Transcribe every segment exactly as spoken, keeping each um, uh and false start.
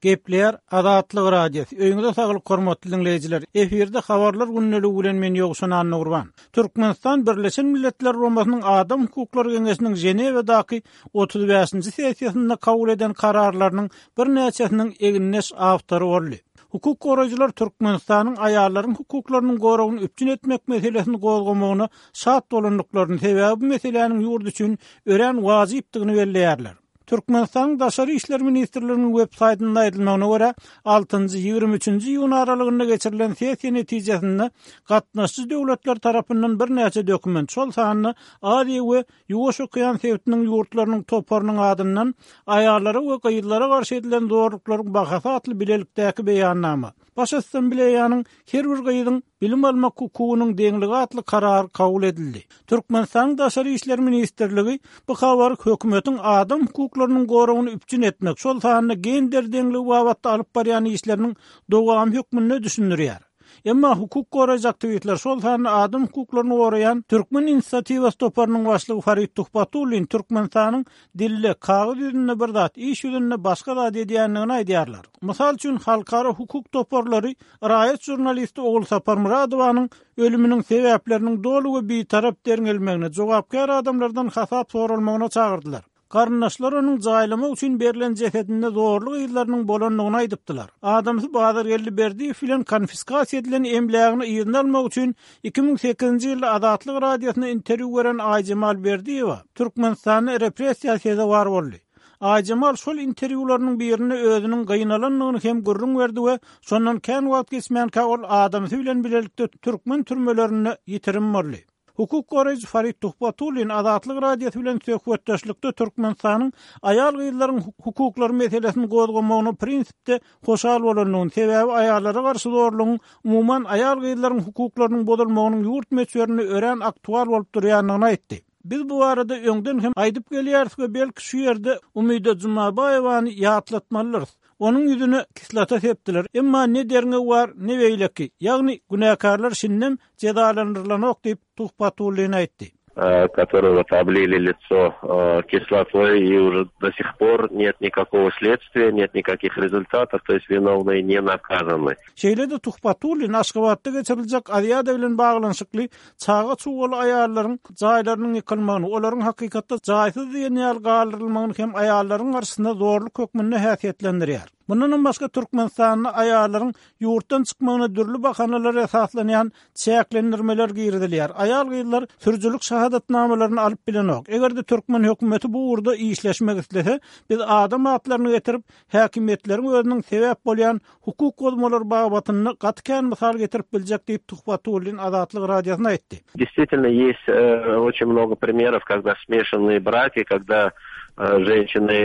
Gepler Adatlyk radiosu. Öňüňizde saglyk hormatly dinleýijiler. Eferde habarlar günneligi bilen men ýogşan Nurban. Türkmenistan Birleşen Milletler Romasynyň Adam hukuklary Geňeşiniň Jenewadaky otuz beşinji sessiýasynda kabul eden kararlarynyň bir näçesiniň eginleş awtory boldy. Hukuk goraýjylar Türkmenistanyň aýallaryň hukuklarynyň goragyny üpçün etmek meselesini gozgamagyna şat bolanlyklaryny sebäbi bu meseleniň ýurdu üçin ören wazypdygyny belleýärler. Türkmenistan Daşary işler ministrliginiň web saýtynda aýdylmagyna görä altynjy ýygrimi üçinji ýuny aralygynda geçirilen sessiýa netijesinde gatnaşçy döwletler tarapyndan bir näçe dokument şol sanyny ady we ýuwaş okyan sebäpiniň ýurtlarynyň toparynyň adyndan aýallara we gyýylara garşy edilen dogruklaryň bahasy atly bilelikdäki beýannama. Başastan bileýanyň her bir gyýydyň bilim almak hukugynyň deňligi atly karar kabul edildi. Türkmenistan Daşary işler ministrligi bu habar hökümetiň adam hukuklarynyň goragyny üpçün etmek, şol sanyny gender deňligi babatda alyp barýan işleriniň dogam hökmüne düşündirýär. Emma hukuk goraýjy aktivitler şol sanyny adam hukuklaryny goraýan Türkmen inisiatiwasy toparynyň başlygy Farid Tuhbatulin Türkmenistanyň dille kağıt ýüzünde bir zat, iş ýüzünde başga zat edýändigini aýdýarlar. Mysal üçin halkara hukuk toparlary raýat jurnalisti Oğul Sapar Muradowanyň ölüminiň sebäpleriniň dolu we bitarap derňelmegine jogapkar adamlardan hasap sorulmagyna çagyrdylar. Garnaşlar onun jaýlamak üçin berilen jesedinde zorluk ýyllarynyň bolanlygyny aýdypdylar. Adamsy bazar geldi berdi filan konfiskasiýa edilen emlägini ýygyny almak üçin iki ming sekizinji ýylda Adatlyk radiosyna interwýu beren Aýjamal Berdiýewa Türkmenistany repressiýasiýada bar boldy. Aýjamal şol interwýularynyň birini özüniň gynalanlygyny hem gürrüň berdi we şondan kän wagt geçmän kagol adamsy bilen bilelikde türkmen türmelerini ýitirim boldy. Hukuk goraýjy Farid Tuhbatulin Adatlyk radiosu bilen söhbetdeşlikde Türkmenistanyň aýal gyýylaryň hukuklary meselesini gozgamagyny prinsipde hoşal bolanlygyny sebäbi aýallara garşy zorlugyň umumyň aýal gyýylaryň hukuklarynyň bozulmagynyň ýurt meçlerini ören aktual bolup durýanlygyny aýtdy. Biz bu arada öňden hem aýdyp gelýärsiz we belki şu ýerde Umyda Jumabaýewany ýatlatmalyrys. Onun ýüzüne kislata sepdiler. Emma ne derňe war, ne beýleki. Ýagny günäkarlar şinnem cezalandyrylanyok diýip Tuhbatulin aýtdy. Которые вот облили лицо кислотой, и уже до сих пор нет никакого следствия, нет никаких результатов, то есть виновные не наказаны. Şeýlede Tuhbatulin Aşgabatda geçiriljek aýada bilen baglanyşykly çağa çugaly aýallaryň jaýlarynyň ýykylmagyny, olaryň hakykatda jaýsyz diýen ýal galdyrylmagyny hem aýallaryň garşysynda zorluk hökmüne häsiýetlendirýär. Bundan başga Türkmenistanyň aýallaryň ýurtdan çykmagyna dürli bahanalar esaslanýan çäklendirmeler girdilýär. Aýal gyýylar sürjülük şahadatnamalaryny alyp bilenok. Egerde Türkmen hökümeti bu urda işleşmek islese, biz adam atlaryny getirip häkimetleriň özüniň sebäp bolýan hukuk gozmalary babatyny gatken mysal getirip biljek diýip Tuhbatulin Adatlyk radiosyna aýtdy. Действительно, есть э, очень много примеров, когда смешанные браки, когда женщины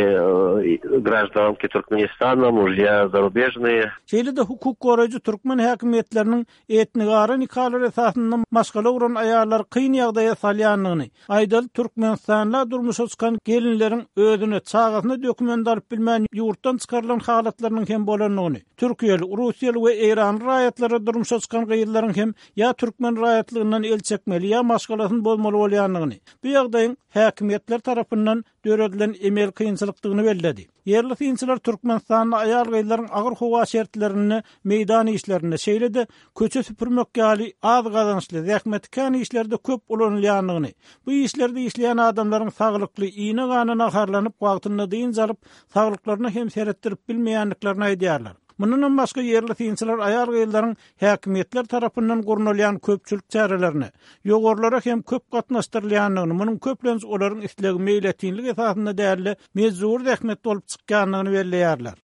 гражданки Türkmenistana, mужья зарубежные. Şeýlede hukuk goraýjy türkmen häkimetleriniň etnigara nikalary esasynda maşgala uran aýallar kyn ýagdaýa salýanlygyny, aýdal Türkmenistanla durmuşa çykan gelinleriň özüne çağasyna dokument alyp bilmän ýurtdan çykarylan halatlarynyň hem bolanlygyny, Türkiýeli, Russiýaly we Iran raýatlary durmuşa çykan gyýylaryň hem ýa türkmen raýatlygynyň el çekmeli ýa maşgalasyny bozmaly bolýanlygyny, bu ýagdaýyň häkimetler tarapyndan döredilen emel kynçylykdygyny belledi. Yerli kynçylar Türkmenistanyň aýal gyýylaryň agyr howa şertlerini meýdan işlerinde şeýlede köçe süpürmek ýaly az gazançly zähmetkän işlerde köp ulanylýanlygyny, bu işlerde işleýän adamlaryň saglykly iýne ganyna aharlanyp wagtyny diýince alyp saglyklaryny hem seretdirip bilmeýänliklaryny aýdýarlar. Mundan başga yerli kynçylar aýal gyýylaryň häkimetler tarapyndan gurnulýan köpçülik çärelerini, ýogorlara hem köp gatnaşdyrylýanlygyny, munyň köplenç olaryň islegi meýletinlik esasynda däli mezur zähmet bolup çykýanlygyny belleýärler.